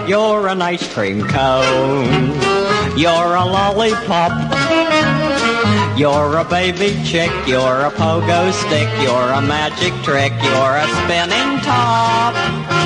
You're an ice cream cone. You're a lollipop. You're a baby chick. You're a pogo stick. You're a magic trick. You're a spinning top.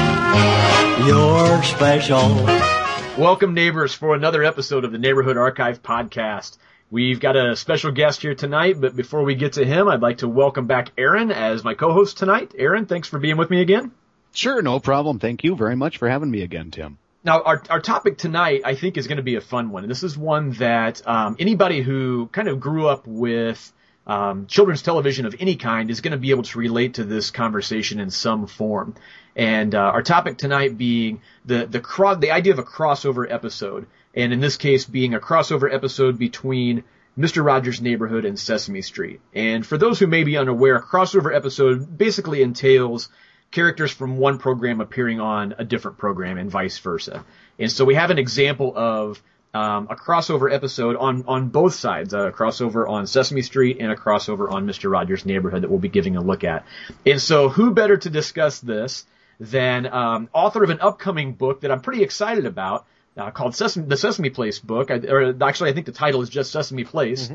You're special. Welcome, neighbors, for another episode of the Neighborhood Archive Podcast. We've got a special guest here tonight, but before we get to him, I'd like to welcome back Aaron as my co-host tonight. Aaron, thanks for being with me again. Sure, no problem. Thank you very much for having me again, Tim. Now, our topic tonight, I think, is going to be a fun one. And this is one that anybody who kind of grew up with children's television of any kind is going to be able to relate to this conversation in some form. And our topic tonight being the idea of a crossover episode. And in this case, being a crossover episode between Mr. Rogers' Neighborhood and Sesame Street. And for those who may be unaware, a crossover episode basically entails characters from one program appearing on a different program and vice versa. And so we have an example of a crossover episode on both sides, a crossover on Sesame Street and a crossover on Mr. Rogers' Neighborhood that we'll be giving a look at. And so who better to discuss this than author of an upcoming book that I'm pretty excited about, called the Sesame Place book. Actually, I think the title is just Sesame Place.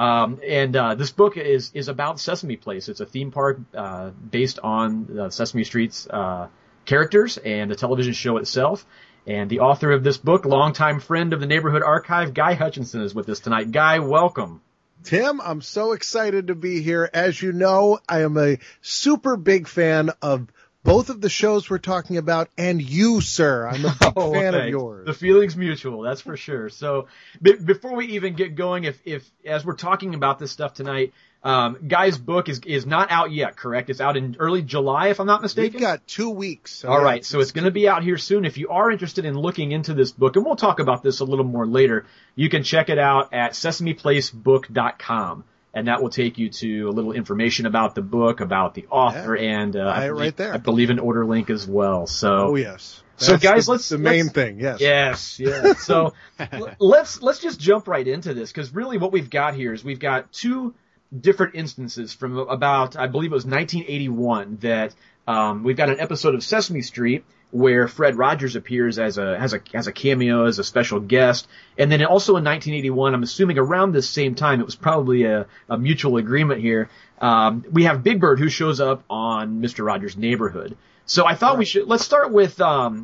Mm-hmm. This book is about Sesame Place. It's a theme park based on Sesame Street's characters and the television show itself. And the author of this book, longtime friend of the Neighborhood Archive, Guy Hutchinson, is with us tonight. Guy, welcome. Tim, I'm so excited to be here. As you know, I am a super big fan of both of the shows we're talking about, and you, sir. I'm a big fan of yours. The feeling's mutual, that's for sure. So before we even get going, if as we're talking about this stuff tonight, Guy's book is not out yet, correct? It's out in early July, if I'm not mistaken? We've got 2 weeks. So all right, so it's going to be out here soon. If you are interested in looking into this book, and we'll talk about this a little more later, you can check it out at sesameplacebook.com. And that will take you to a little information about the book, about the author, and right there. I believe an order link as well. So, oh yes. So guys, let's the main thing. Yes. Yes. So let's just jump right into this, because really what we've got here is we've got two different instances from about, I believe it was 1981, that we've got an episode of Sesame Street where Fred Rogers appears as a cameo, as a special guest. And then also in 1981, I'm assuming around this same time, it was probably a mutual agreement here, we have Big Bird, who shows up on Mr. Rogers' Neighborhood. So I thought let's start with the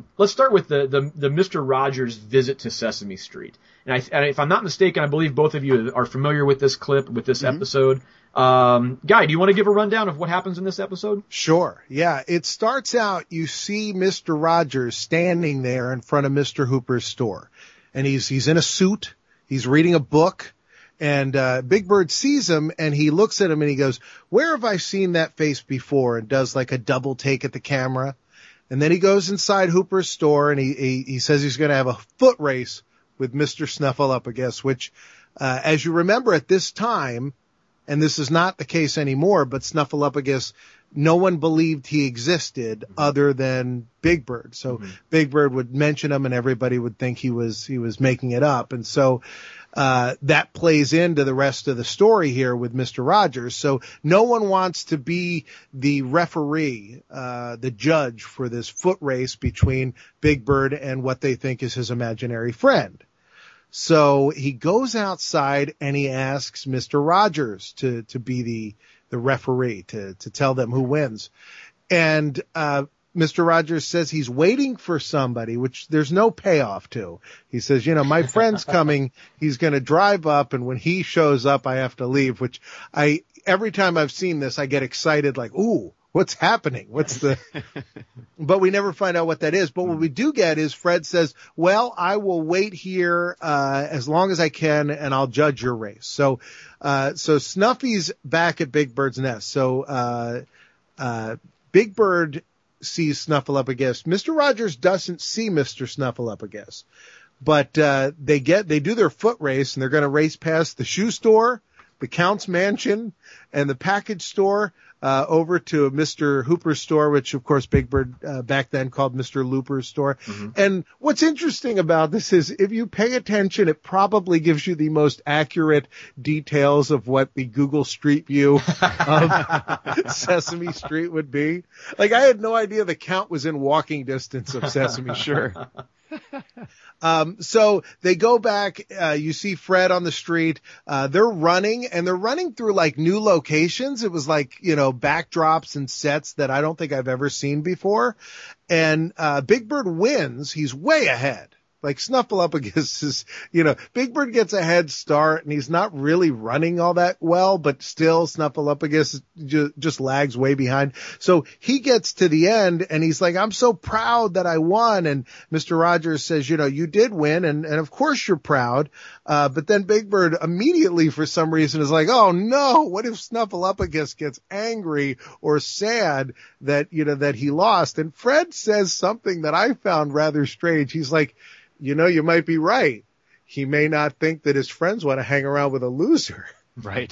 Mr. Rogers visit to Sesame Street. And if I'm not mistaken, I believe both of you are familiar with this clip, with this episode. Guy, do you want to give a rundown of what happens in this episode? Sure. Yeah. It starts out, you see Mr. Rogers standing there in front of Mr. Hooper's store. And he's in a suit. He's reading a book. And Big Bird sees him and he looks at him and he goes, "Where have I seen that face before?" and does like a double take at the camera. And then he goes inside Hooper's store and he says he's going to have a foot race with Mr. Snuffleupagus, which, as you remember at this time, and this is not the case anymore, but Snuffleupagus, no one believed he existed other than Big Bird. So Big Bird would mention him and everybody would think he was making it up. And so, that plays into the rest of the story here with Mr. Rogers. So no one wants to be the referee, the judge for this foot race between Big Bird and what they think is his imaginary friend. So he goes outside and he asks Mr. Rogers to be the referee, to tell them who wins. And, Mr. Rogers says he's waiting for somebody, which there's no payoff to. He says, my friend's coming. He's going to drive up. And when he shows up, I have to leave, which every time I've seen this, I get excited like, ooh, what's happening? But we never find out what that is. But what we do get is Fred says, well, I will wait here, as long as I can and I'll judge your race. So Snuffy's back at Big Bird's nest. So, Big Bird sees Snuffleupagus. Mr. Rogers doesn't see Mr. Snuffleupagus, but, they do their foot race and they're going to race past the shoe store, the Count's mansion, and the package store, over to Mr. Hooper's store, which of course Big Bird, back then called Mr. Looper's store. Mm-hmm. And what's interesting about this is if you pay attention, it probably gives you the most accurate details of what the Google Street View of Sesame Street would be. Like I had no idea the Count was in walking distance of Sesame Street. Sure. So they go back, you see Fred on the street, they're running and they're running through like new locations. It was like, backdrops and sets that I don't think I've ever seen before. And, Big Bird wins. He's way ahead. Like Snuffleupagus is, Big Bird gets a head start and he's not really running all that well, but still Snuffleupagus just lags way behind. So he gets to the end and he's like, I'm so proud that I won. And Mr. Rogers says, you did win. And of course you're proud. But then Big Bird immediately for some reason is like, oh no, what if Snuffleupagus gets angry or sad that he lost? And Fred says something that I found rather strange. He's like, you might be right. He may not think that his friends want to hang around with a loser. Right.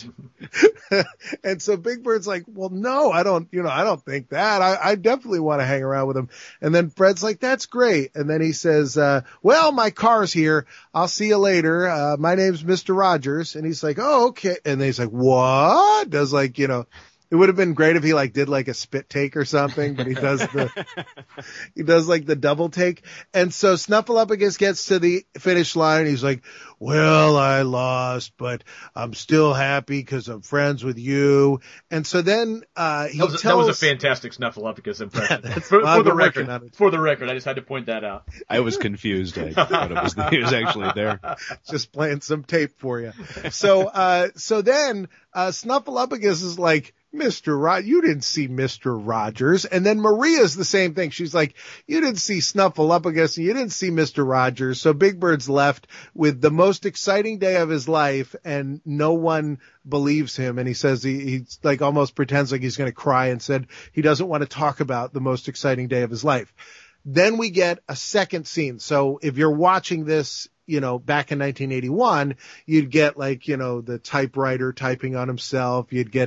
And so Big Bird's like, well, no, I don't think that. I definitely want to hang around with him. And then Fred's like, that's great. And then he says, well, my car's here. I'll see you later. My name's Mr. Rogers. And he's like, oh, okay. And then he's like, what? Does like, it would have been great if he like did like a spit take or something, but he does like the double take. And so Snuffleupagus gets to the finish line and he's like, well, I lost, but I'm still happy because I'm friends with you. And so then, that was a fantastic Snuffleupagus impression. For the record, I just had to point that out. I was confused. I thought he was actually there. Just playing some tape for you. So then, Snuffleupagus is like, you didn't see Mr. Rogers. And then Maria's the same thing. She's like, you didn't see Snuffleupagus and you didn't see Mr. Rogers. So Big Bird's left with the most exciting day of his life and no one believes him. And he says he's like almost pretends like he's going to cry and said he doesn't want to talk about the most exciting day of his life. Then we get a second scene. So if you're watching this, back in 1981, you'd get like, the typewriter typing on himself. You'd get,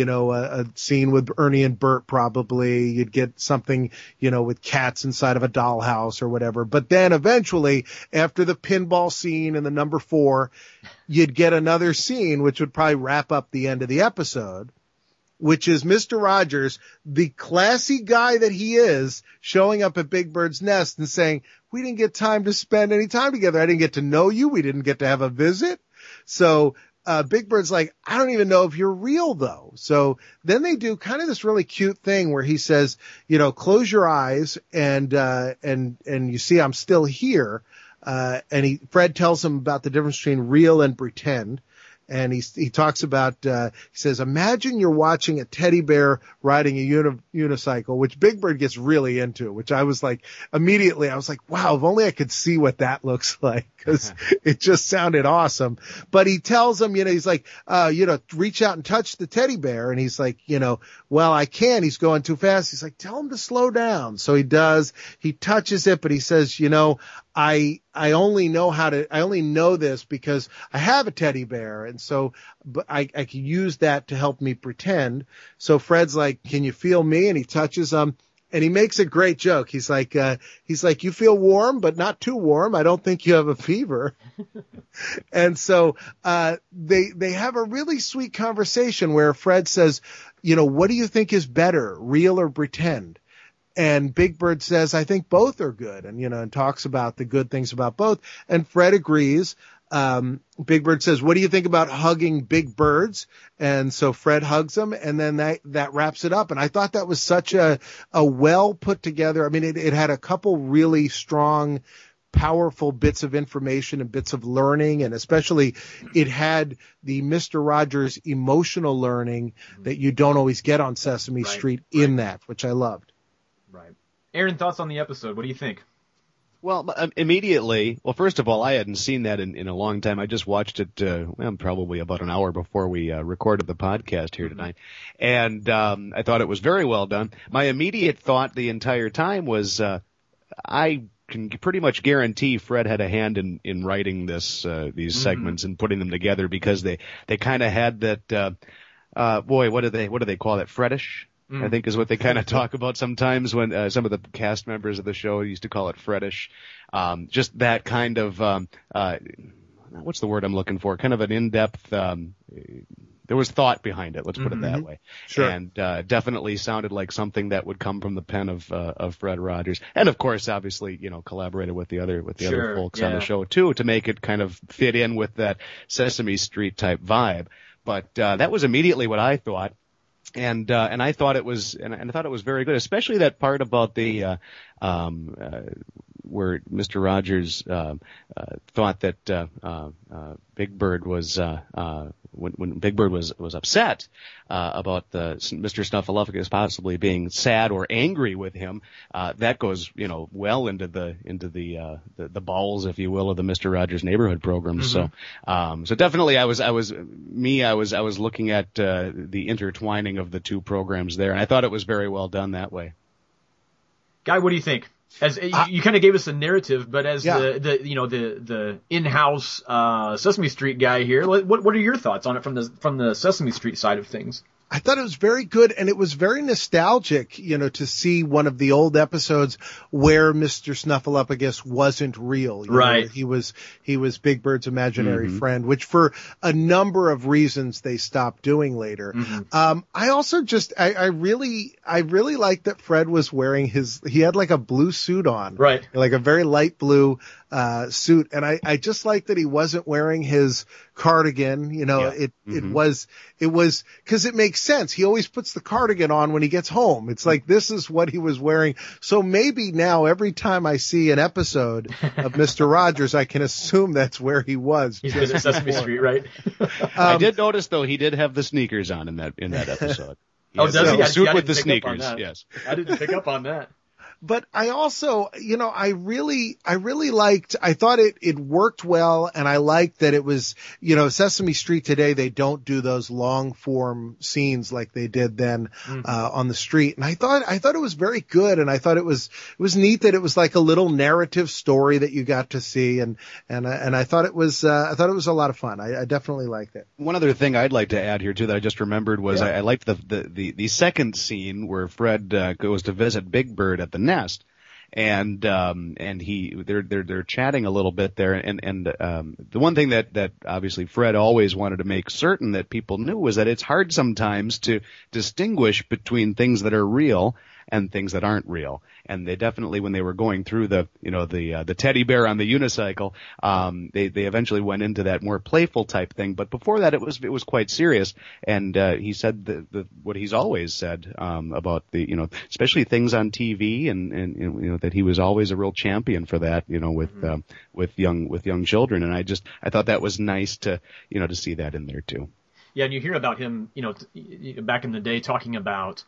a scene with Ernie and Bert probably. You'd get something, with cats inside of a dollhouse or whatever. But then eventually, after the pinball scene in the number 4, you'd get another scene, which would probably wrap up the end of the episode, which is Mr. Rogers, the classy guy that he is, showing up at Big Bird's nest and saying, we didn't get time to spend any time together. I didn't get to know you. We didn't get to have a visit. So, Big Bird's like, I don't even know if you're real though. So then they do kind of this really cute thing where he says, close your eyes and you see I'm still here. And Fred tells him about the difference between real and pretend. And he talks about, he says, imagine you're watching a teddy bear riding a unicycle, which Big Bird gets really into, which I was like, immediately, I was like, wow, if only I could see what that looks like, because it just sounded awesome. But he tells him, he's like, reach out and touch the teddy bear. And he's like, well, I can't. He's going too fast. He's like, tell him to slow down. So he does. He touches it, but he says, I only know this because I have a teddy bear. And so, but I can use that to help me pretend. So Fred's like, can you feel me? And he touches him and he makes a great joke. He's like, you feel warm, but not too warm. I don't think you have a fever. And so, they have a really sweet conversation where Fred says, what do you think is better, real or pretend? And Big Bird says, I think both are good. And, and talks about the good things about both. And Fred agrees. Big Bird says, what do you think about hugging big birds? And so Fred hugs him and then that wraps it up. And I thought that was such a well put together. I mean, it had a couple really strong, powerful bits of information and bits of learning. And especially it had the Mr. Rogers emotional learning that you don't always get on Sesame Street in that, which I loved. Right. Aaron, thoughts on the episode? What do you think? Well, immediately, first of all, I hadn't seen that in a long time. I just watched it, probably about an hour before we recorded the podcast here tonight. And I thought it was very well done. My immediate thought the entire time was, I can pretty much guarantee Fred had a hand in writing these segments and putting them together, because they kind of had that, what do they call it? Freddish? I think is what they kind of talk about sometimes when some of the cast members of the show used to call it Freddish. Just that kind of, what's the word I'm looking for? Kind of an in-depth, thought behind it. Let's put it that way. Sure. And definitely sounded like something that would come from the pen of Fred Rogers, and of course, obviously, collaborated with the other folks on the show too to make it kind of fit in with that Sesame Street type vibe. But that was immediately what I thought. And I thought it was, and I thought it was very good, especially that part about the, where Mr. Rogers, thought that, Big Bird was, when Big Bird was upset, about Mr. Snuffleupagus possibly being sad or angry with him, that goes, well into the bowels, if you will, of the Mr. Rogers Neighborhood program. Mm-hmm. So definitely I was looking at, the intertwining of the two programs there, and I thought it was very well done that way. Guy, what do you think? As you kind of gave us a narrative, but as the in-house Sesame Street guy here, what are your thoughts on it from the Sesame Street side of things? I thought it was very good, and it was very nostalgic, to see one of the old episodes where Mr. Snuffleupagus wasn't real. Right. He was Big Bird's imaginary friend, which for a number of reasons they stopped doing later. Mm-hmm. I also I really liked that Fred was wearing he had like a blue suit on. Right. Like a very light blue suit, and I just like that he wasn't wearing his cardigan. It was because it makes sense. He always puts the cardigan on when he gets home. It's like this is what he was wearing. So maybe now every time I see an episode of Mr. Rogers, I can assume that's where he was. He's been at Sesame Street, right? I did notice though he did have the sneakers on in that episode. Does he? The suit with the sneakers. Yes. I didn't pick up on that. But I also, I really liked, I thought it worked well, and I liked that it was, Sesame Street today, they don't do those long form scenes like they did then, on the street. And I thought it was very good, and I thought it was neat that it was like a little narrative story that you got to see, and I thought it was a lot of fun. I definitely liked it. One other thing I'd like to add here too that I just remembered was I liked the second scene where Fred goes to visit Big Bird at the nest, and they're chatting a little bit there, and the one thing that obviously Fred always wanted to make certain that people knew was that it's hard sometimes to distinguish between things that are real and things that aren't real. And they definitely, when they were going through the teddy bear on the unicycle, they eventually went into that more playful type thing. But before that, it was quite serious. And with what he's always said, about especially things on TV and that he was always a real champion for that, with young children. And I thought that was nice to see that in there too. Yeah. And you hear about him, back in the day talking about,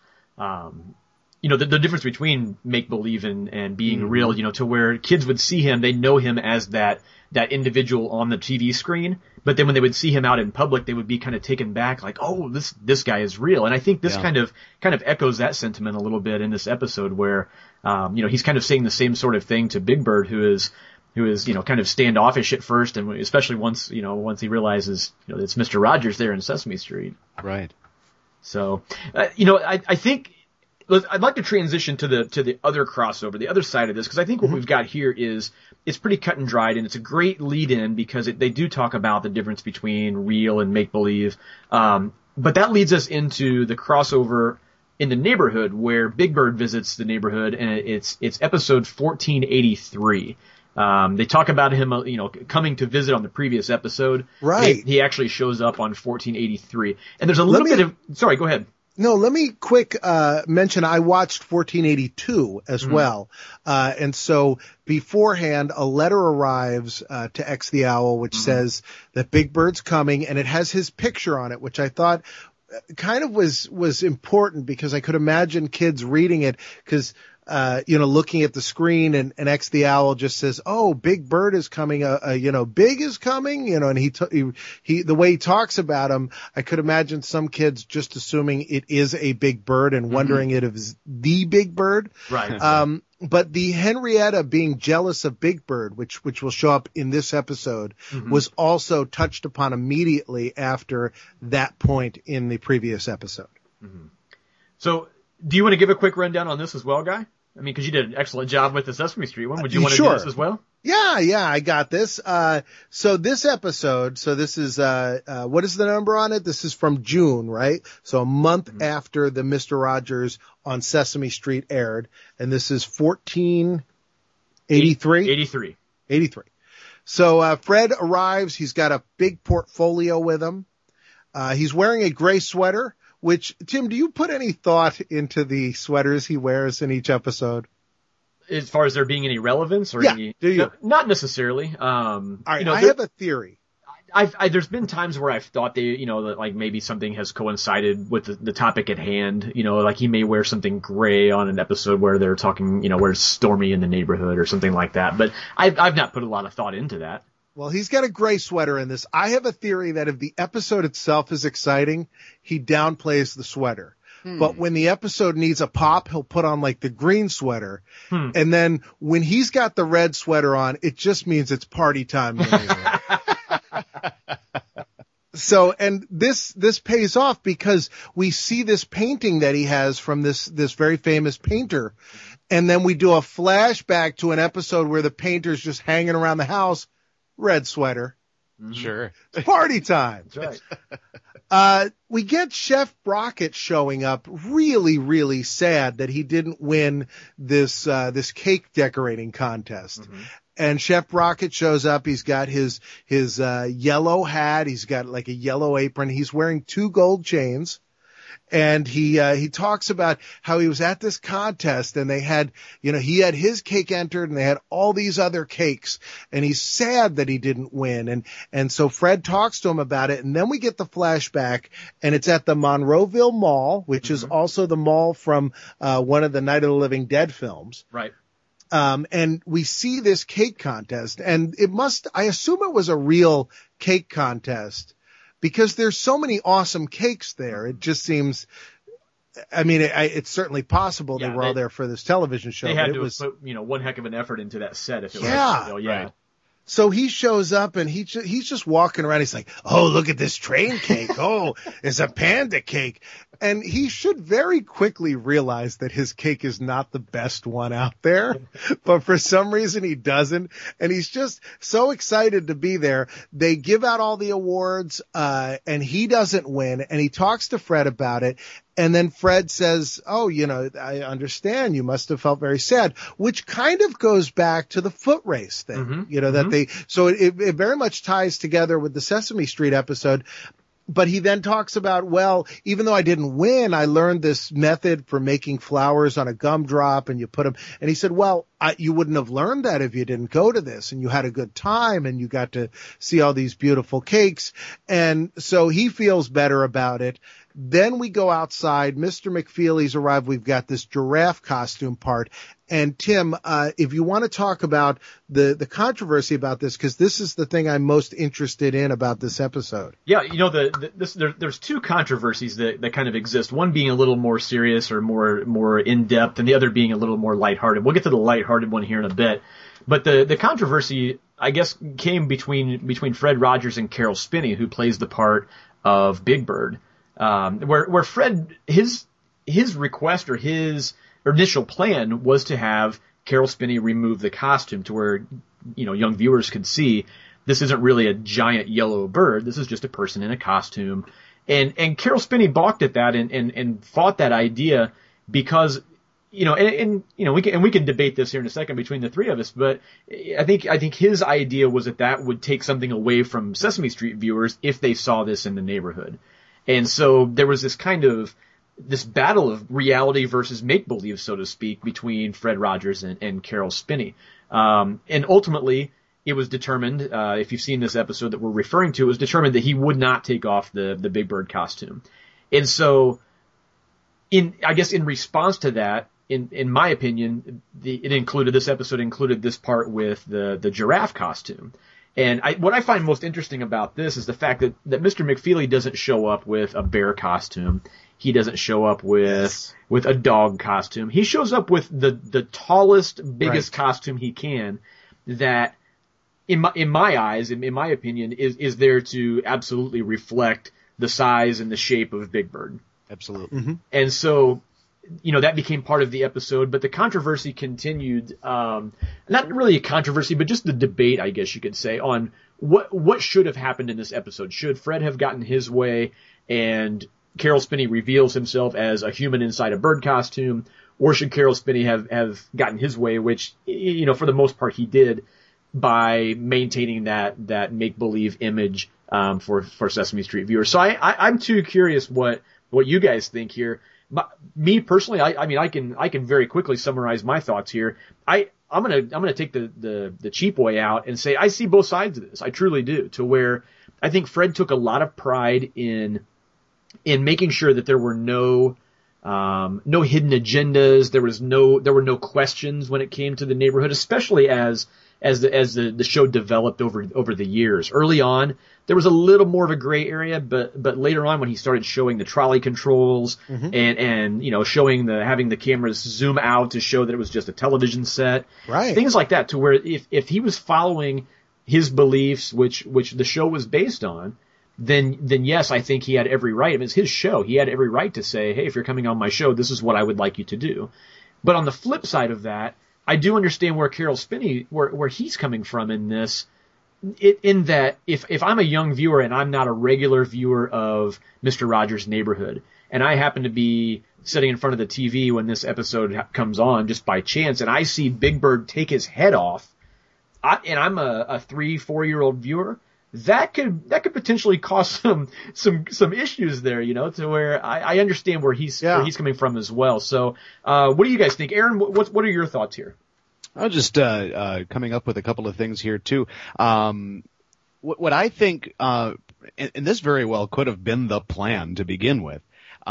the difference between make-believe and being real, to where kids would see him, they know him as that individual on the TV screen, but then when they would see him out in public, they would be kind of taken back, like, oh, this guy is real. And I think this kind of echoes that sentiment a little bit in this episode where, he's kind of saying the same sort of thing to Big Bird, who is, kind of standoffish at first, and especially once he realizes, it's Mr. Rogers there in Sesame Street. Right. So, I think, I'd like to transition to the other crossover, the other side of this, because I think what we've got here is it's pretty cut and dried, and it's a great lead-in because they do talk about the difference between real and make-believe. But that leads us into the crossover in the neighborhood where Big Bird visits the neighborhood, and it's episode 1483. They talk about him, coming to visit on the previous episode. Right. He actually shows up on 1483, and there's a little bit of. Sorry, go ahead. No, let me quick mention I watched 1482 as well. And so beforehand, a letter arrives to X the Owl, which says that Big Bird's coming, and it has his picture on it, which I thought kind of was important because I could imagine kids reading it because looking at the screen and X the Owl just says, "Oh, Big Bird is coming. Big is coming." And he the way he talks about him, I could imagine some kids just assuming it is a big bird and wondering it is the Big Bird. Right. But the Henrietta being jealous of Big Bird, which will show up in this episode, was also touched upon immediately after that point in the previous episode. So, do you want to give a quick rundown on this as well, Guy? I mean, because you did an excellent job with the Sesame Street one. Would you want to do this as well? Yeah, I got this. So this episode, this is, what is the number on it? This is from June, right? So a month after the Mr. Rogers on Sesame Street aired. And this is 1483? 83. So, Fred arrives. He's got a big portfolio with him. He's wearing a gray sweater, which, Tim, do you put any thought into the sweaters he wears in each episode? As far as there being any relevance or do any, you? No, not necessarily. All right, I have a theory. There's been times where I've thought that like maybe something has coincided with the topic at hand, like he may wear something gray on an episode where they're talking, where it's stormy in the neighborhood or something like that. But I've not put a lot of thought into that. Well, he's got a gray sweater in this. I have a theory that if the episode itself is exciting, he downplays the sweater. But when the episode needs a pop, he'll put on like the green sweater. And then when he's got the red sweater on, it just means it's party time. So, and this pays off because we see this painting that he has from this very famous painter. And then we do a flashback to an episode where the painter's just hanging around the house, red sweater. Sure. It's party time. That's right. We get Chef Brockett showing up really, really sad that he didn't win this cake decorating contest. And Chef Brockett shows up. He's got his yellow hat. He's got like a yellow apron. He's wearing 2 gold chains. And he talks about how he was at this contest and they had, he had his cake entered and they had all these other cakes and he's sad that he didn't win. And so Fred talks to him about it. And then we get the flashback and it's at the Monroeville Mall, which is also the mall from, one of the Night of the Living Dead films. Right. And we see this cake contest and I assume it was a real cake contest. Because there's so many awesome cakes there. It just seems, it's certainly possible they were all there for this television show. They had to put, one heck of an effort into that set if it was. Right. So he shows up and he's just walking around. He's like, oh, look at this train cake. Oh, it's a panda cake. And he should very quickly realize that his cake is not the best one out there. But for some reason he doesn't. And he's just so excited to be there. They give out all the awards, and he doesn't win. And he talks to Fred about it. And then Fred says, oh, I understand. You must have felt very sad, which kind of goes back to the foot race thing, so it very much ties together with the Sesame Street episode. But he then talks about, well, even though I didn't win, I learned this method for making flowers on a gumdrop and you put them. And he said, well, you wouldn't have learned that if you didn't go to this and you had a good time and you got to see all these beautiful cakes. And so he feels better about it. Then we go outside. Mr. McFeely's arrived. We've got this giraffe costume part. And Tim, if you want to talk about the controversy about this, because this is the thing I'm most interested in about this episode. Yeah, there's 2 controversies that kind of exist. One being a little more serious or more in depth, and the other being a little more lighthearted. We'll get to the lighthearted one here in a bit. But the controversy, I guess, came between Fred Rogers and Carol Spinney, who plays the part of Big Bird. Where Fred, his request or his initial plan was to have Carol Spinney remove the costume to where, young viewers could see this isn't really a giant yellow bird. This is just a person in a costume. And Carol Spinney balked at that and fought that idea because, we can debate this here in a second between the 3 of us, but I think his idea was that would take something away from Sesame Street viewers if they saw this in the neighborhood. And so there was this battle of reality versus make-believe, so to speak, between Fred Rogers and Carol Spinney. And ultimately, it was determined, if you've seen this episode that we're referring to, it was determined that he would not take off the Big Bird costume. And so, in response to that, in my opinion, this episode included this part with the giraffe costume. And what I find most interesting about this is the fact that Mr. McFeely doesn't show up with a bear costume. He doesn't show up with a dog costume. He shows up with the tallest, biggest costume he can that, in my eyes, in my opinion, is there to absolutely reflect the size and the shape of Big Bird. Absolutely. Mm-hmm. And so, that became part of the episode, but the controversy continued, not really a controversy, but just the debate, I guess you could say, on what should have happened in this episode. Should Fred have gotten his way and Carol Spinney reveals himself as a human inside a bird costume, or should Carol Spinney have gotten his way, which, for the most part he did, by maintaining that make-believe image for Sesame Street viewers. So I'm too curious what you guys think here. Me personally, I can very quickly summarize my thoughts here. I'm gonna take the cheap way out and say I see both sides of this. I truly do. To where I think Fred took a lot of pride in making sure that there were no hidden agendas. There were no questions when it came to the neighborhood, especially as the show developed over the years. Early on, there was a little more of a gray area, but later on when he started showing the trolley controls and showing having the cameras zoom out to show that it was just a television set, right? Things like that, to where if he was following his beliefs, which the show was based on, then yes, I think he had every right. I mean, it's his show. He had every right to say, hey, if you're coming on my show, this is what I would like you to do. But on the flip side of that, I do understand where Carol Spinney, where he's coming from in this, in that if I'm a young viewer and I'm not a regular viewer of Mr. Rogers' Neighborhood, and I happen to be sitting in front of the TV when this episode comes on just by chance, and I see Big Bird take his head off, and I'm a 3-4-year-old viewer, that could potentially cause some issues there, to where I understand where he's coming from as well. So, what do you guys think? Aaron, what are your thoughts here? I'll just, coming up with a couple of things here too. What I think, and this very well could have been the plan to begin with.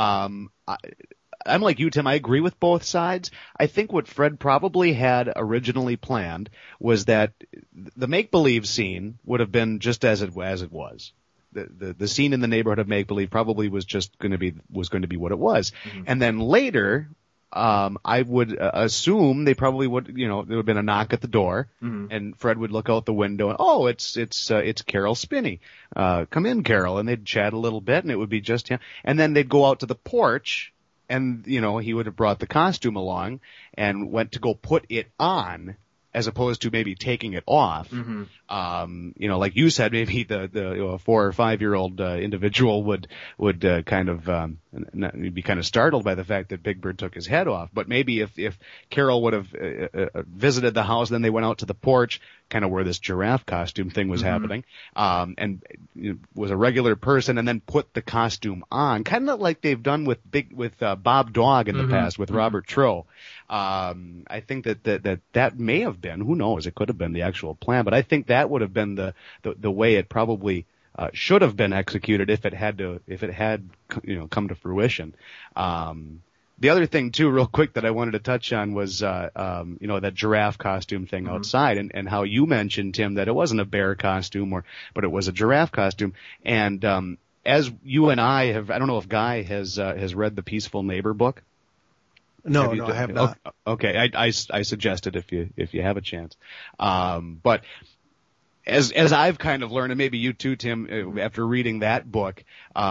I'm like you, Tim. I agree with both sides. I think what Fred probably had originally planned was that the make-believe scene would have been just as it was. The scene in the neighborhood of make-believe probably was going to be what it was. Mm-hmm. And then later, I would assume they probably would, there would have been a knock at the door, and Fred would look out the window and, oh, it's Carol Spinney. Come in, Carol. And they'd chat a little bit, and it would be just him. And then they'd go out to the porch, and, he would have brought the costume along and went to go put it on, as opposed to maybe taking it off. Mm-hmm. Like you said, maybe the 4 or 5-year-old individual would kind of be kind of startled by the fact that Big Bird took his head off. But maybe if Carol would have visited the house, then they went out to the porch, kind of where this giraffe costume thing was happening, and was a regular person, and then put the costume on, kind of like they've done with Bob Dog in the past with Robert Trow. I think that may have been, who knows, it could have been the actual plan, but I think that would have been the way it probably should have been executed if it had come to fruition. The other thing too, real quick, that I wanted to touch on was that giraffe costume thing outside, and how you mentioned, Tim, that it wasn't a bear costume but it was a giraffe costume. And as you and I have, I don't know if Guy has read the Peaceful Neighbor book. No, I have not. Okay, I suggest it if you have a chance. But as I've kind of learned, and maybe you too, Tim, after reading that book,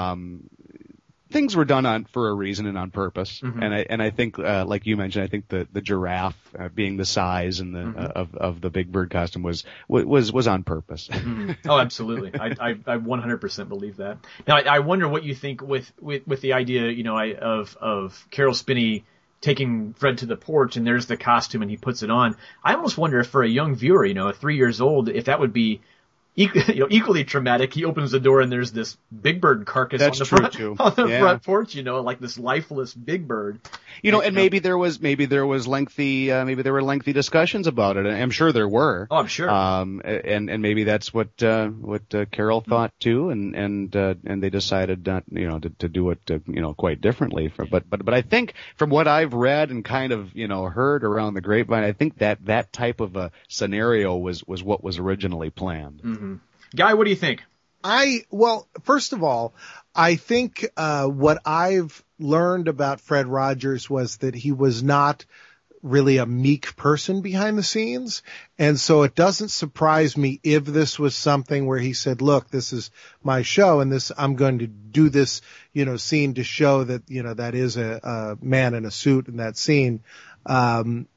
things were done for a reason and on purpose. Mm-hmm. And I think, like you mentioned, I think the giraffe being the size and of the Big Bird costume was on purpose. Mm-hmm. Oh, absolutely. I 100% believe that. Now, I wonder what you think with the idea, of Carol Spinney taking Fred to the porch, and there's the costume, and he puts it on. I almost wonder if for a young viewer, at 3 years old, if that would be equally traumatic. He opens the door and there's this Big Bird carcass on the front porch, like this lifeless Big Bird. And maybe there were lengthy discussions about it. I'm sure there were. Oh, I'm sure. And maybe that's what Carol thought too, and they decided not, to do it, quite differently. But I think from what I've read and kind of, heard around the grapevine, I think that type of a scenario was what was originally planned. Mm-hmm. Guy, what do you think? Well, first of all, I think what I've learned about Fred Rogers was that he was not really a meek person behind the scenes. And so it doesn't surprise me if this was something where he said, look, this is my show, and I'm going to do this, scene to show that, that is a man in a suit in that scene.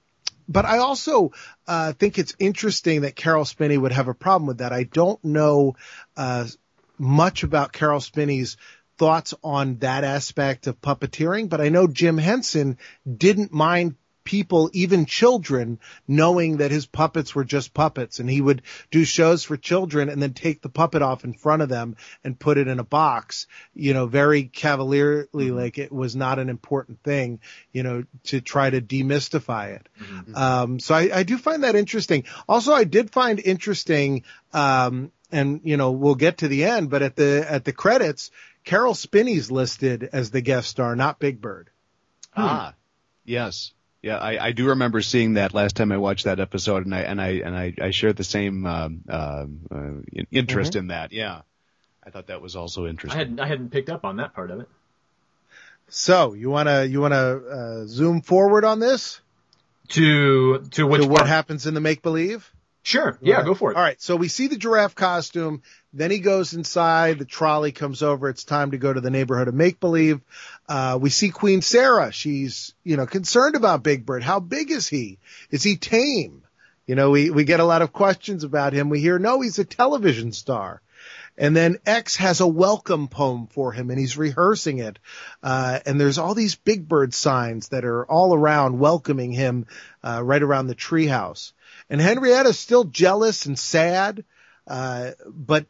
But I also think it's interesting that Carol Spinney would have a problem with that. I don't know much about Carol Spinney's thoughts on that aspect of puppeteering, but I know Jim Henson didn't mind people, even children, knowing that his puppets were just puppets, and he would do shows for children and then take the puppet off in front of them and put it in a box, very cavalierly, like it was not an important thing, to try to demystify it. Mm-hmm. So I do find that interesting. Also, I did find interesting, and we'll get to the end, but at the credits, Carol Spinney's listed as the guest star, not Big Bird. Yes. Yeah, I do remember seeing that last time I watched that episode, and I shared the same interest in that. Yeah, I thought that was also interesting. I hadn't picked up on that part of it. So you wanna zoom forward on this to what happens in the make believe? Sure. Yeah, go for it. All right. So we see the giraffe costume. Then he goes inside. The trolley comes over. It's time to go to the neighborhood of make-believe. We see Queen Sarah. She's, concerned about Big Bird. How big is he? Is he tame? We get a lot of questions about him. We hear, no, he's a television star. And then X has a welcome poem for him, and he's rehearsing it. And there's all these Big Bird signs that are all around welcoming him, right around the treehouse. And Henrietta's still jealous and sad. But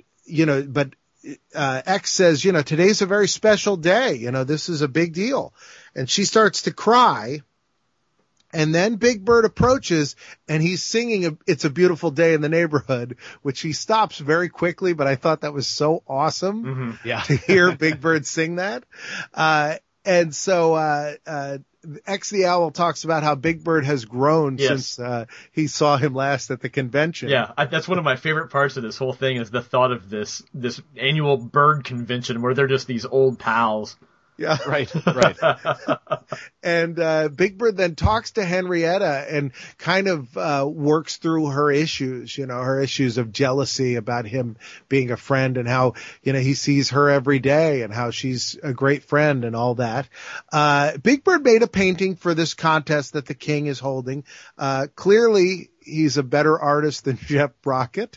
X says, today's a very special day. This is a big deal. And she starts to cry. And then Big Bird approaches and he's singing It's a Beautiful Day in the Neighborhood, which he stops very quickly, but I thought that was so awesome to hear Big Bird sing that. And so X the Owl talks about how Big Bird has grown since he saw him last at the convention. Yeah, that's one of my favorite parts of this whole thing is the thought of this annual bird convention where they're just these old pals. Yeah. Right. And Big Bird then talks to Henrietta and kind of works through her issues, her issues of jealousy about him being a friend and how, he sees her every day and how she's a great friend and all that. Big Bird made a painting for this contest that the king is holding. Clearly, he's a better artist than Jeff Brockett.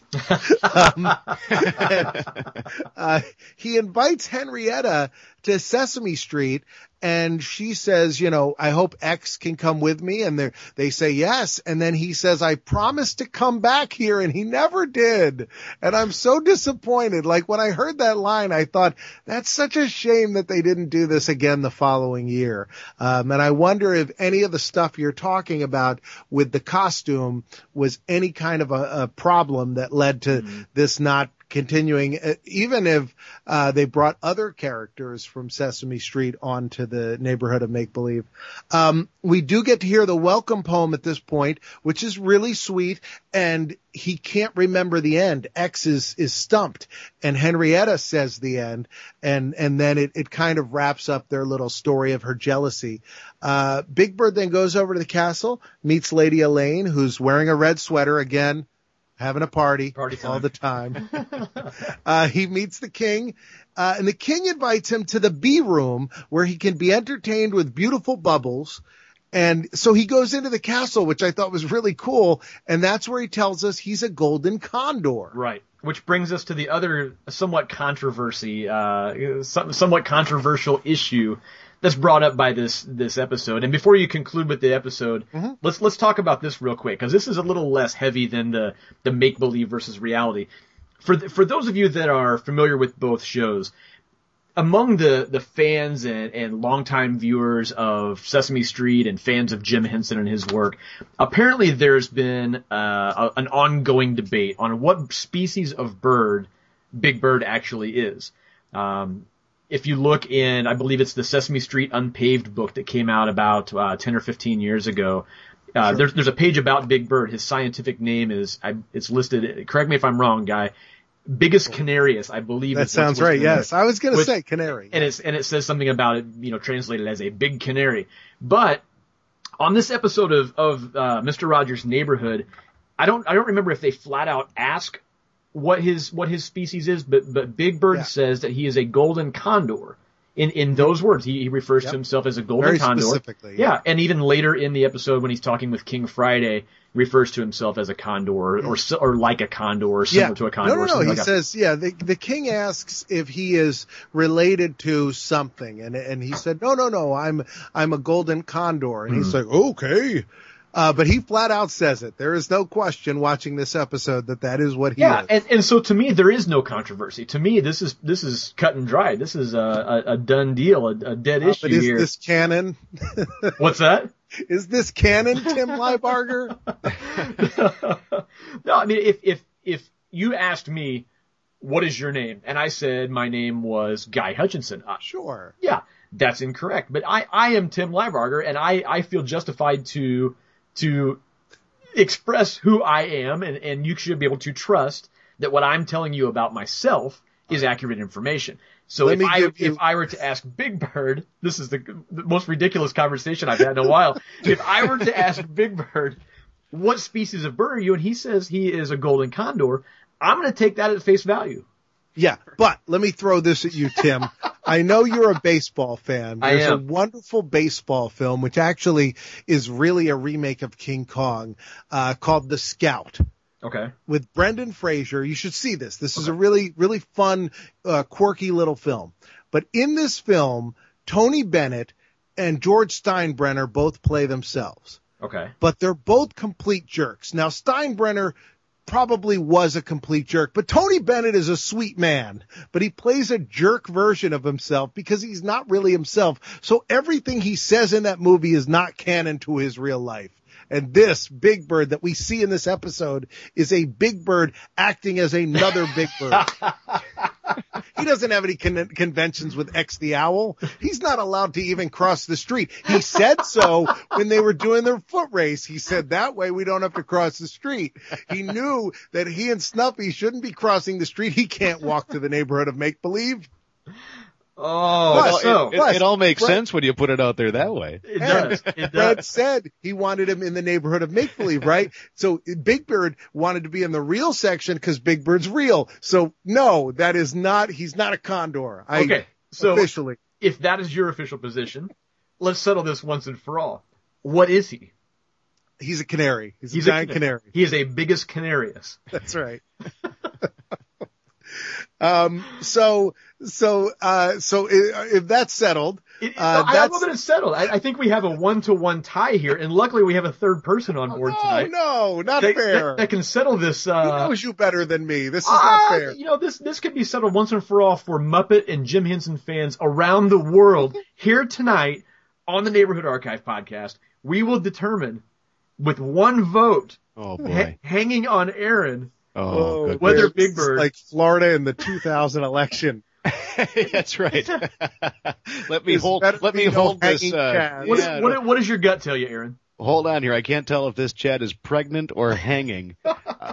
He invites Henrietta to Sesame Street, and she says, I hope X can come with me. And they say yes. And then he says, I promised to come back here, and he never did. And I'm so disappointed. Like when I heard that line, I thought that's such a shame that they didn't do this again the following year. And I wonder if any of the stuff you're talking about with the costume was any kind of a problem that led to this not continuing, even if they brought other characters from Sesame Street onto the neighborhood of make-believe. We do get to hear the welcome poem at this point, which is really sweet, and he can't remember the end. X is stumped, and Henrietta says the end, and then it kind of wraps up their little story of her jealousy. Big Bird then goes over to the castle, meets Lady Elaine, who's wearing a red sweater again, having a party all the time. He meets the king, and the king invites him to the bee room where he can be entertained with beautiful bubbles. And so he goes into the castle, which I thought was really cool. And that's where he tells us he's a golden condor. Right. Which brings us to the other somewhat controversial issue that's brought up by this episode. And before you conclude with the episode, let's talk about this real quick, because this is a little less heavy than the make-believe versus reality. For those of you that are familiar with both shows, among the fans and longtime viewers of Sesame Street and fans of Jim Henson and his work, apparently there's been an ongoing debate on what species of bird Big Bird actually is. If you look in, I believe it's the Sesame Street Unpaved book that came out about 10 or 15 years ago. There's a page about Big Bird. His scientific name it's listed. Correct me if I'm wrong, Guy. Bigus canarius, I believe. That sounds right. Yes, I was going to say canary. And it says something about it, translated as a big canary. But on this episode of Mr. Rogers' Neighborhood, I don't remember if they flat out ask what his species is, but Big Bird says that he is a golden condor. In those words, he refers to himself as a golden Very condor. specifically. Yeah, and even later in the episode when he's talking with King Friday, refers to himself as a condor or like a condor or similar to a condor. No. He says, the king asks if he is related to something, and he said, no, I'm a golden condor, and he's like, okay. But he flat out says it. There is no question watching this episode that is what he is. Yeah, and so to me, there is no controversy. To me, this is cut and dry. This is a done deal, a dead issue but here. Is this canon? What's that? Is this canon, Tim Leibarger? No, I mean, if you asked me, what is your name? And I said my name was Guy Hutchinson. Sure. Yeah, that's incorrect. But I am Tim Leibarger, and I feel justified to express who I am, and you should be able to trust that what I'm telling you about myself is accurate information. So if I were to ask Big Bird, this is the most ridiculous conversation I've had in a while. If I were to ask Big Bird, what species of bird are you? And he says he is a golden condor, I'm going to take that at face value. Yeah, but let me throw this at you, Tim. I know you're a baseball fan. There's a wonderful baseball film, which actually is really a remake of King Kong, called The Scout. Okay. With Brendan Fraser. You should see this. This is a really, really fun, quirky little film. But in this film, Tony Bennett and George Steinbrenner both play themselves. Okay. But they're both complete jerks. Now, Steinbrenner probably was a complete jerk, but Tony Bennett is a sweet man, but he plays a jerk version of himself because he's not really himself. So everything he says in that movie is not canon to his real life. And this Big Bird that we see in this episode is a Big Bird acting as another Big Bird. He doesn't have any conventions with X the Owl. He's not allowed to even cross the street. He said so when they were doing their foot race. He said that way we don't have to cross the street. He knew that he and Snuffy shouldn't be crossing the street. He can't walk to the neighborhood of make-believe. Oh, it all makes sense when you put it out there that way. It does. It does. Fred said he wanted him in the neighborhood of make-believe, right? So Big Bird wanted to be in the real section because Big Bird's real. So no, that is not, he's not a condor. Okay. So officially, if that is your official position, let's settle this once and for all. What is he? He's a canary. He's a giant canary. He is a biggous canarius. That's right. So if that's settled, I don't know that it's settled. I think we have a 1-to-1 tie here, and luckily we have a third person on board tonight. No, not fair. That can settle this. He knows you better than me. This is not fair. This could be settled once and for all for Muppet and Jim Henson fans around the world. Here tonight on the Neighborhood Archive podcast, we will determine with one vote, hanging on Aaron. Whether Big Bird, like Florida in the 2000 election. That's right. Let me hold this. What does your gut tell you, Aaron? Hold on here. I can't tell if this Chad is pregnant or hanging. You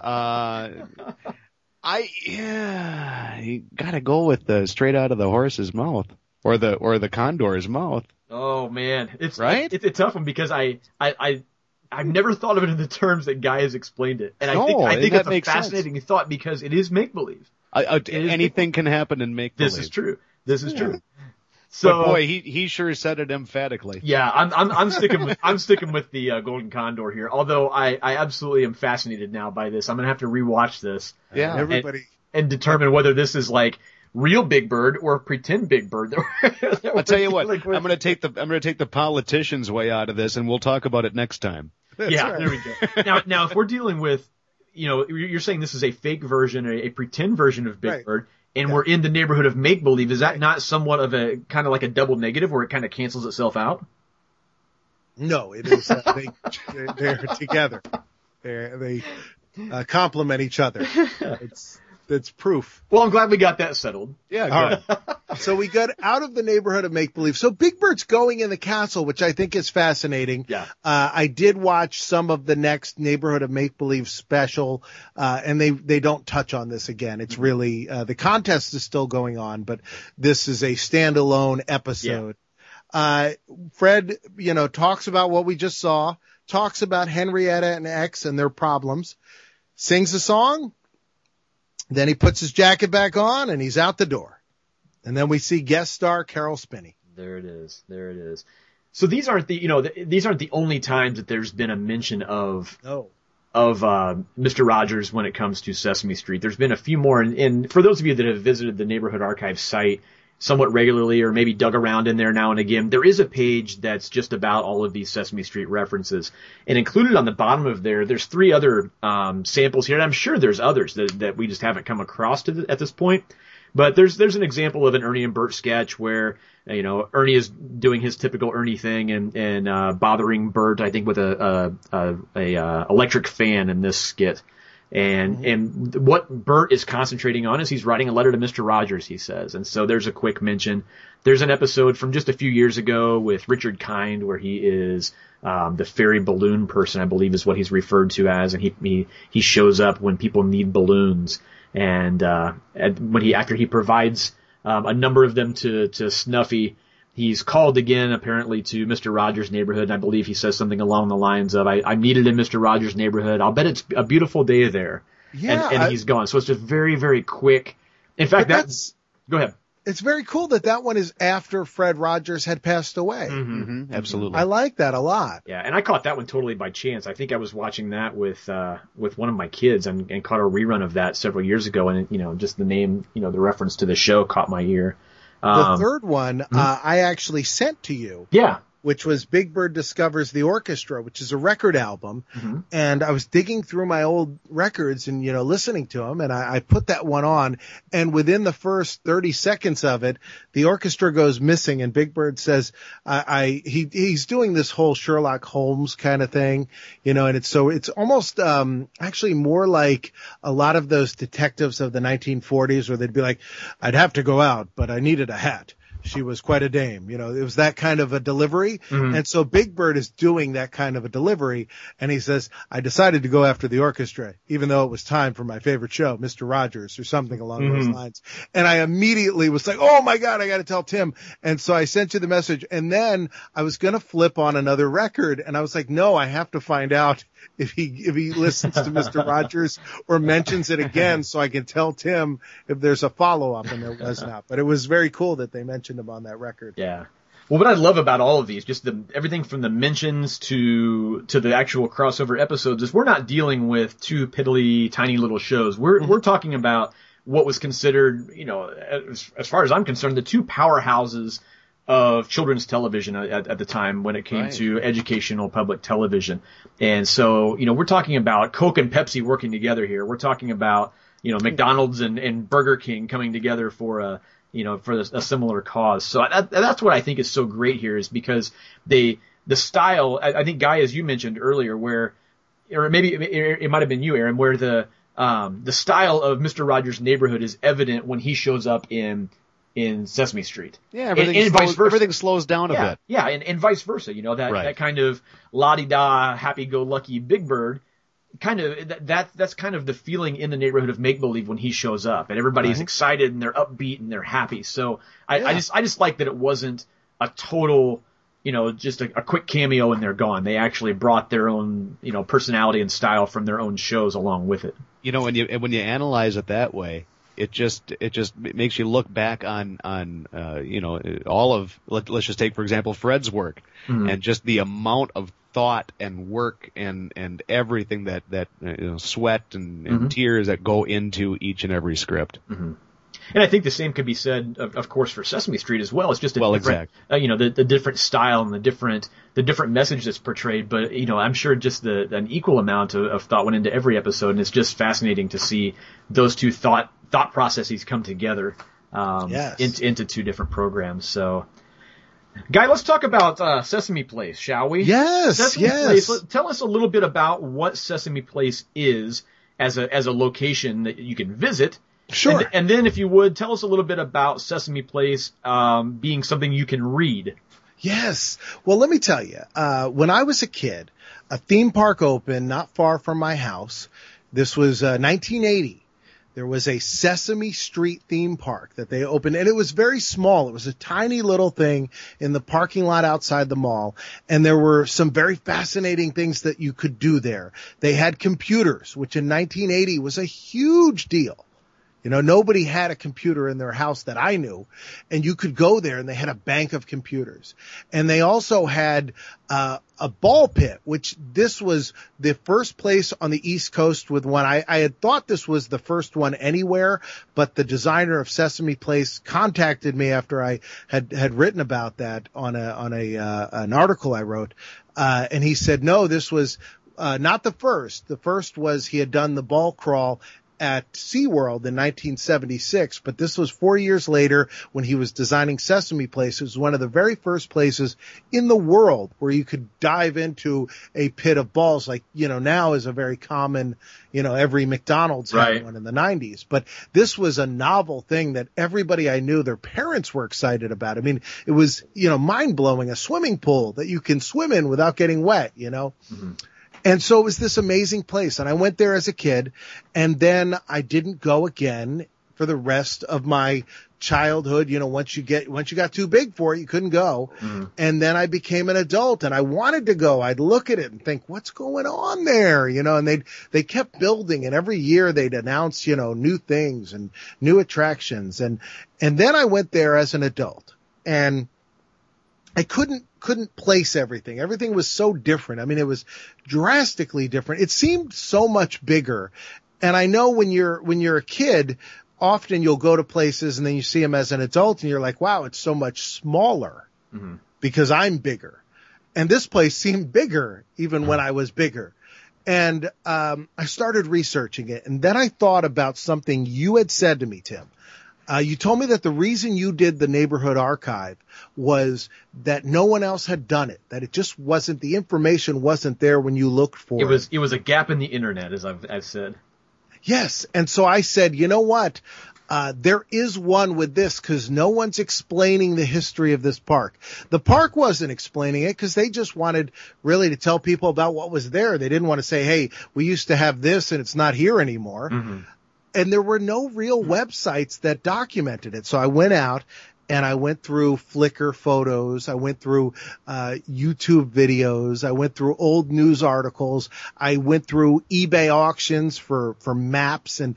gotta go with the straight out of the horse's mouth or the condor's mouth. Oh man, it's right. It's a tough one because I've never thought of it in the terms that Guy has explained it, and I think it's a fascinating thought because it is make believe. Anything can happen in make believe. This is true. So, but boy, he sure said it emphatically. Yeah, I'm sticking with the golden condor here. Although I absolutely am fascinated now by this. I'm gonna have to rewatch this. Yeah, everybody and determine whether this is like real Big Bird or pretend Big Bird. I'll tell you what. I'm gonna take the politicians' way out of this, and we'll talk about it next time. There we go. Now, if we're dealing with, you're saying this is a fake version, a pretend version of Big Bird, and we're in the neighborhood of make believe. Is that not somewhat of a kind of like a double negative, where it kind of cancels itself out? No, it is. They're together. They complement each other. That's proof. Well, I'm glad we got that settled. Yeah, good. All right. So we got out of the neighborhood of make-believe. So Big Bird's going in the castle, which I think is fascinating. Yeah. I did watch some of the next neighborhood of make-believe special, and they don't touch on this again. It's really, the contest is still going on, but this is a standalone episode. Yeah. Fred, talks about what we just saw, talks about Henrietta and X and their problems, sings a song. Then he puts his jacket back on and he's out the door. And then we see guest star Carol Spinney. There it is. There it is. So these aren't the only times that there's been a mention of Mr. Rogers when it comes to Sesame Street. There's been a few more, and for those of you that have visited the Neighborhood Archive site somewhat regularly or maybe dug around in there now and again, there is a page that's just about all of these Sesame Street references. And included on the bottom of there's 3 other samples here, and I'm sure there's others that we just haven't come across at this point. But there's an example of an Ernie and Bert sketch where, Ernie is doing his typical Ernie thing and bothering Bert, I think, with a electric fan in this skit. And what Bert is concentrating on is he's writing a letter to Mr. Rogers, he says. And so there's a quick mention. There's an episode from just a few years ago with Richard Kind where he is the fairy balloon person, I believe is what he's referred to as. And he shows up when people need balloons. And after he provides a number of them to Snuffy, he's called again, apparently, to Mr. Rogers' neighborhood, and I believe he says something along the lines of, I'm needed in Mr. Rogers' neighborhood. I'll bet it's a beautiful day there. Yeah. And he's gone. So it's just very, very quick. In fact, go ahead. It's very cool that one is after Fred Rogers had passed away. Mm-hmm. Absolutely. I like that a lot. Yeah, and I caught that one totally by chance. I think I was watching that with one of my kids and caught a rerun of that several years ago, and just the name, the reference to the show caught my ear. The third one, I actually sent to you. Yeah. Which was Big Bird Discovers the Orchestra, which is a record album. Mm-hmm. And I was digging through my old records and, listening to them. And I put that one on. And within the first 30 seconds of it, the orchestra goes missing. And Big Bird says, he's doing this whole Sherlock Holmes kind of thing, and it's almost, actually more like a lot of those detectives of the 1940s where they'd be like, I'd have to go out, but I needed a hat. She was quite a dame. It was that kind of a delivery. Mm-hmm. And so Big Bird is doing that kind of a delivery. And he says, I decided to go after the orchestra, even though it was time for my favorite show, Mr. Rogers, or something along those lines. And I immediately was like, oh my God, I got to tell Tim. And so I sent you the message. And then I was going to flip on another record. And I was like, no, I have to find out if he listens to Mr. Rogers or mentions it again so I can tell Tim if there's a follow-up, and there was not. But it was very cool that they mentioned him on that record. Yeah. Well, what I love about all of these, just everything from the mentions to the actual crossover episodes, is we're not dealing with 2 piddly, tiny little shows. We're talking about what was considered, as far as I'm concerned, the 2 powerhouses of children's television at the time when it came to educational public television. And so, we're talking about Coke and Pepsi working together here. We're talking about, McDonald's and Burger King coming together for a similar cause. So that's what I think is so great here, is because the style, I think, Guy, as you mentioned earlier, or maybe it might have been you, Aaron, where the style of Mr. Rogers' Neighborhood is evident when he shows up in Sesame Street. Yeah, everything slows down a bit. Yeah, and vice versa. That kind of la-di-da, happy-go-lucky Big Bird, that's kind of the feeling in the neighborhood of make-believe when he shows up. And everybody's excited, and they're upbeat, and they're happy. So I just like that it wasn't a total, just a quick cameo and they're gone. They actually brought their own, personality and style from their own shows along with it. When you analyze it that way, it just makes you look back on all of, let's just take, for example, Fred's work, and just the amount of thought and work and everything that sweat and tears that go into each and every script. Mm-hmm. And I think the same could be said, of course, for Sesame Street as well. It's just different, the different style and the different message that's portrayed. But I'm sure just an equal amount of thought went into every episode, and it's just fascinating to see those 2 thought processes come together into 2 different programs. So, Guy, let's talk about Sesame Place, shall we? Yes. Sesame Place. Tell us a little bit about what Sesame Place is as a location that you can visit. Sure. And then, if you would, tell us a little bit about Sesame Place being something you can read. Yes. Well, let me tell you, when I was a kid, a theme park opened not far from my house. This was 1980. There was a Sesame Street theme park that they opened, and it was very small. It was a tiny little thing in the parking lot outside the mall, and there were some very fascinating things that you could do there. They had computers, which in 1980 was a huge deal. You know, nobody had a computer in their house that I knew, and you could go there and they had a bank of computers. And they also had a ball pit, which this was the first place on the East Coast with one. I had thought this was the first one anywhere, but the designer of Sesame Place contacted me after I had written about that on an article I wrote. And he said, no, this was not the first. The first was he had done the ball crawl at SeaWorld in 1976, but this was 4 years later when he was designing Sesame Place. It was one of the very first places in the world where you could dive into a pit of balls, like, you know, now is a very common, you know, every McDonald's had one in the 90s. But this was a novel thing that everybody I knew, their parents were excited about. I mean, it was, you know, mind-blowing, a swimming pool that you can swim in without getting wet, you know. Mm-hmm. And so it was this amazing place. And I went there as a kid, and then I didn't go again for the rest of my childhood. You know, once you got too big for it, you couldn't go. Mm-hmm. And then I became an adult and I wanted to go. I'd look at it and think, what's going on there? You know, and they kept building, and every year they'd announce, you know, new things and new attractions. And then I went there as an adult, and I couldn't place everything. Everything was so different. I mean, it was drastically different. It seemed so much bigger. And I know when you're a kid, often you'll go to places and then you see them as an adult and you're like, wow, it's so much smaller because I'm bigger. And this place seemed bigger even when I was bigger. And I started researching it. And then I thought about something you had said to me, Tim. You told me that the reason you did the neighborhood archive was that no one else had done it, that it just wasn't, the information wasn't there when you looked for it. It was a gap in the internet, as I've said. Yes. And so I said, you know what? There is one with this because no one's explaining the history of this park. The park wasn't explaining it because they just wanted really to tell people about what was there. They didn't want to say, hey, we used to have this and it's not here anymore. Mm-hmm. And there were no real websites that documented it. So I went out and I went through Flickr photos. I went through YouTube videos. I went through old news articles. I went through eBay auctions for maps and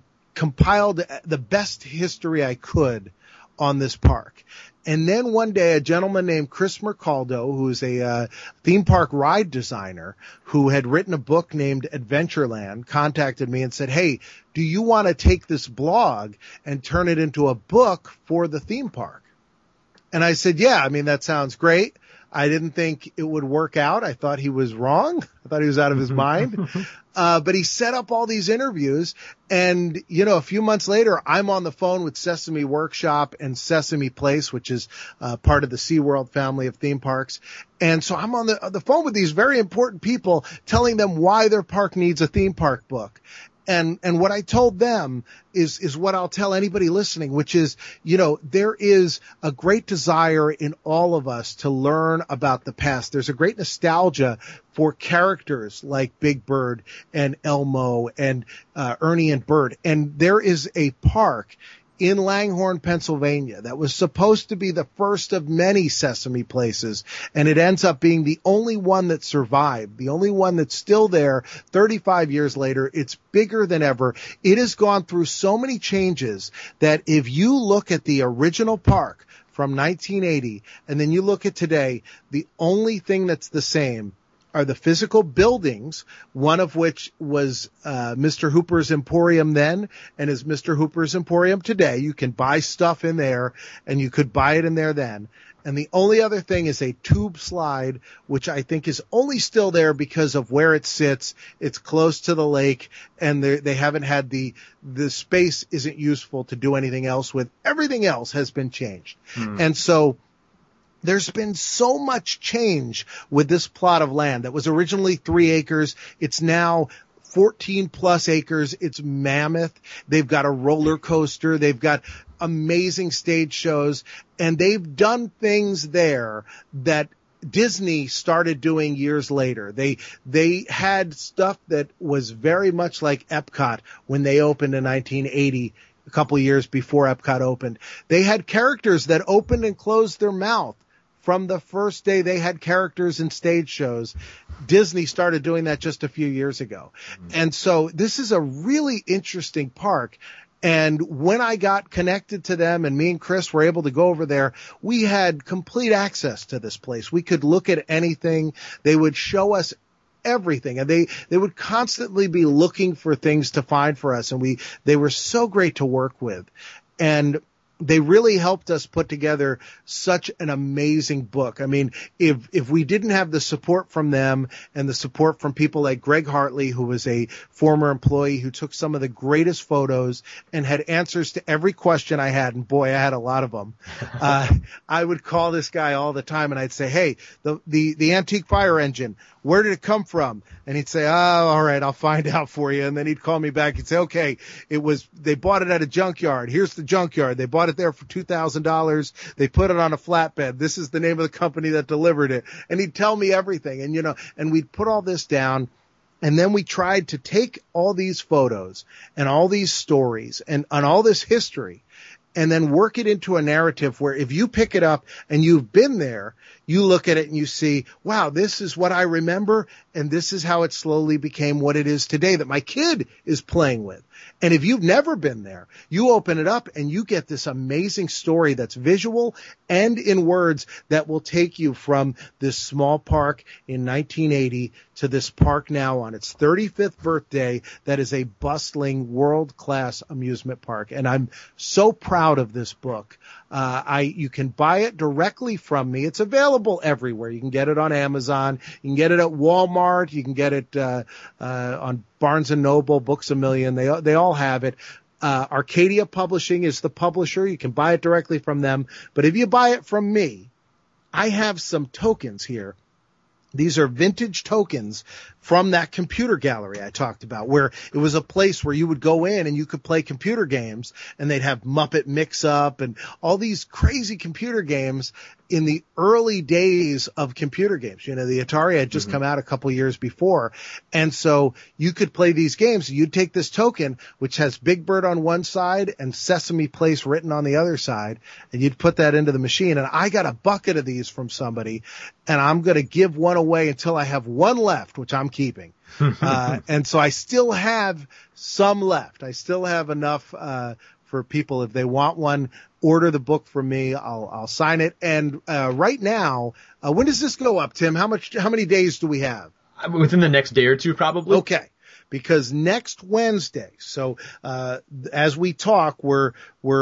compiled the best history I could on this park. And then one day, a gentleman named Chris Mercaldo, who's a theme park ride designer who had written a book named Adventureland, contacted me and said, hey, do you want to take this blog and turn it into a book for the theme park? And I said, yeah, I mean, that sounds great. I didn't think it would work out. I thought he was wrong. I thought he was out of his mind. But he set up all these interviews. And, you know, a few months later, I'm on the phone with Sesame Workshop and Sesame Place, which is part of the SeaWorld family of theme parks. And so I'm on the phone with these very important people telling them why their park needs a theme park book. And what I told them is what I'll tell anybody listening, which is, you know, there is a great desire in all of us to learn about the past. There's a great nostalgia for characters like Big Bird and Elmo and Ernie and Bert. And there is a park in Langhorne, Pennsylvania, that was supposed to be the first of many Sesame Places, and it ends up being the only one that survived, the only one that's still there 35 years later. It's bigger than ever. It has gone through so many changes that if you look at the original park from 1980 and then you look at today, the only thing that's the same are the physical buildings, one of which was Mr. Hooper's Emporium then and is Mr. Hooper's Emporium today. You can buy stuff in there, and you could buy it in there then. And the only other thing is a tube slide, which I think is only still there because of where it sits. It's close to the lake, and they haven't had the space isn't useful to do anything else with. Everything else has been changed. And so there's been so much change with this plot of land that was originally 3 acres. It's now 14 plus acres. It's mammoth. They've got a roller coaster. They've got amazing stage shows, and they've done things there that Disney started doing years later. They had stuff that was very much like Epcot when they opened in 1980. A couple of years before Epcot opened. They had characters that opened and closed their mouth. From the first day they had characters in stage shows. Disney started doing that just a few years ago. And so this is a really interesting park. And when I got connected to them and me and Chris were able to go over there, we had complete access to this place. We could look at anything. They would show us everything, and they would constantly be looking for things to find for us, and they were so great to work with. And they really helped us put together such an amazing book. I mean, if we didn't have the support from them and the support from people like Greg Hartley, who was a former employee who took some of the greatest photos and had answers to every question I had, and boy, I had a lot of them. I would call this guy all the time and I'd say, hey, the antique fire engine, where did it come from? And he'd say, oh, all right, I'll find out for you. And then he'd call me back. He'd say, okay, they bought it at a junkyard. Here's the junkyard. They bought it there for $2,000. They put it on a flatbed. This is the name of the company that delivered it. And he'd tell me everything. And, and we'd put all this down. And then we tried to take all these photos and all these stories and all this history and then work it into a narrative where if you pick it up and you've been there, you look at it and you see, wow, this is what I remember, and this is how it slowly became what it is today that my kid is playing with. And if you've never been there, you open it up and you get this amazing story that's visual and in words that will take you from this small park in 1980 to this park now on its 35th birthday that is a bustling world-class amusement park. And I'm so proud of this book. You can buy it directly from me. It's available everywhere. You can get it on Amazon. You can get it at Walmart. You can get it on Barnes & Noble, Books A Million. They all have it. Arcadia Publishing is the publisher. You can buy it directly from them. But if you buy it from me, I have some tokens here. These are vintage tokens from that computer gallery I talked about, where it was a place where you would go in and you could play computer games, and they'd have Muppet Mix Up and all these crazy computer games in the early days of computer games. The Atari had just come out a couple years before. And so you could play these games. You'd take this token, which has Big Bird on one side and Sesame Place written on the other side, and you'd put that into the machine. And I got a bucket of these from somebody, and I'm going to give one away until I have one left, which I'm keeping. And so I still have some left. I still have enough for people. If they want one, order the book from me. I'll sign it. And right now, when does this go up, Tim? How many days do we have? Within the next day or two, probably. Okay. Because next Wednesday, so as we talk, we're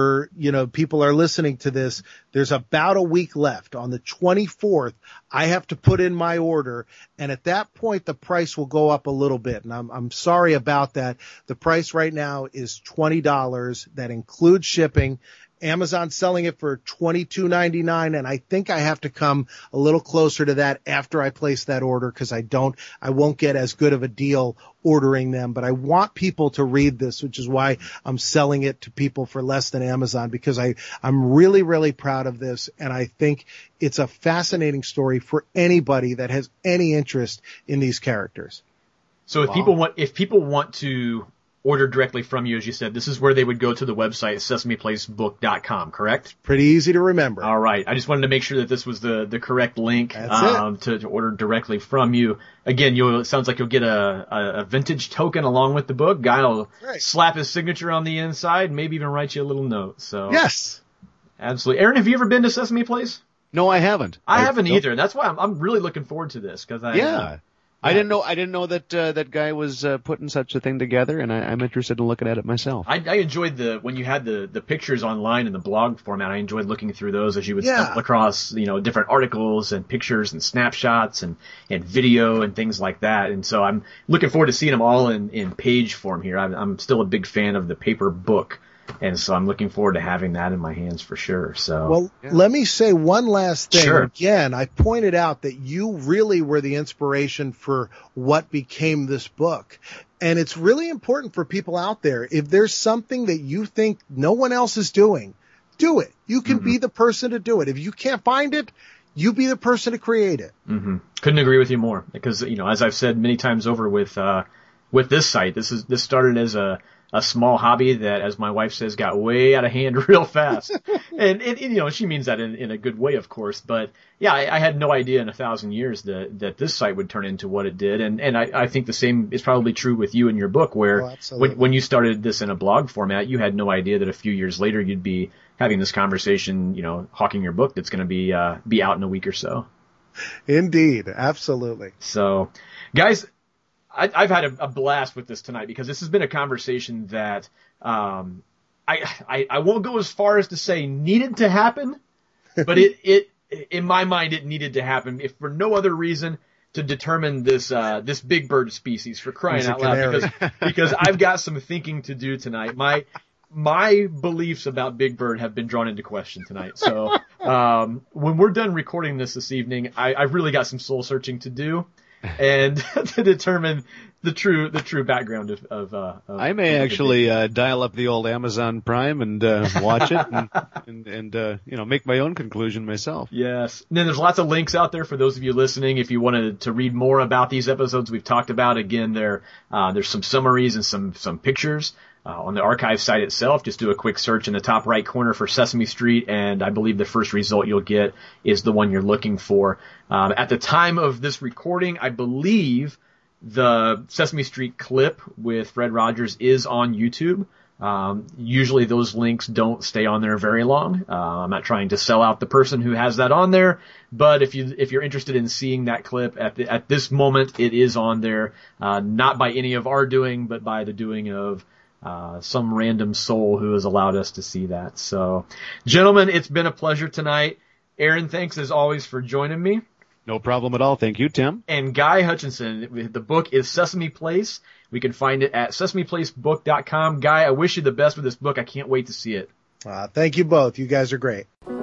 people are listening to this, there's about a week left. On the 24th, I have to put in my order, and at that point the price will go up a little bit. And I'm sorry about that. The price right now is $20. That includes shipping. Amazon's selling it for $22.99, and I think I have to come a little closer to that after I place that order, because I won't get as good of a deal ordering them. But I want people to read this, which is why I'm selling it to people for less than Amazon, because I'm really, really proud of this, and I think it's a fascinating story for anybody that has any interest in these characters. So if people want to order directly from you, as you said, this is where they would go to the website, sesameplacebook.com, correct? Pretty easy to remember. All right. I just wanted to make sure that this was the correct link to order directly from you. Again, it sounds like you'll get a vintage token along with the book. Guy will slap his signature on the inside, maybe even write you a little note. So yes, absolutely. Aaron, have you ever been to Sesame Place? No, I haven't. I haven't either. That's why I'm really looking forward to this, because I didn't know that that guy was putting such a thing together, and I'm interested in looking at it myself. I enjoyed when you had the pictures online in the blog format. I enjoyed looking through those as you would stumble across different articles and pictures and snapshots and video and things like that. And so I'm looking forward to seeing them all in page form here. I'm still a big fan of the paper book. And so I'm looking forward to having that in my hands for sure. So, let me say one last thing. Sure. Again, I pointed out that you really were the inspiration for what became this book. And it's really important for people out there. If there's something that you think no one else is doing, do it. You can be the person to do it. If you can't find it, you be the person to create it. Couldn't agree with you more, because, as I've said many times over with with this site. This started as a small hobby that, as my wife says, got way out of hand real fast. and she means that in a good way, of course. But yeah, I had no idea in 1,000 years that this site would turn into what it did. And I think the same is probably true with you and your book, where when you started this in a blog format, you had no idea that a few years later you'd be having this conversation, hawking your book that's going to be out in a week or so. Indeed. Absolutely. So guys, I've had a blast with this tonight, because this has been a conversation that I won't go as far as to say needed to happen, but it in my mind it needed to happen, if for no other reason, to determine this big bird species, for crying out loud, because I've got some thinking to do tonight. My beliefs about Big Bird have been drawn into question tonight. So when we're done recording this evening, I've really got some soul searching to do, and to determine the true background of I may actually dial up the old Amazon Prime and watch it and make my own conclusion myself. Yes. And then there's lots of links out there for those of you listening. If you wanted to read more about these episodes we've talked about, again, there's some summaries and some pictures on the archive site itself. Just do a quick search in the top right corner for Sesame Street, and I believe the first result you'll get is the one you're looking for. At the time of this recording, I believe the Sesame Street clip with Fred Rogers is on YouTube. Usually those links don't stay on there very long. I'm not trying to sell out the person who has that on there, but if you're interested in seeing that clip at this moment, it is on there, not by any of our doing, but by the doing of some random soul who has allowed us to see that. So, gentlemen, it's been a pleasure tonight. Aaron, thanks as always for joining me. No problem at all. Thank you, Tim. And Guy Hutchinson. The book is Sesame Place. We can find it at sesameplacebook.com. Guy, I wish you the best with this book. I can't wait to see it. Thank you both. You guys are great.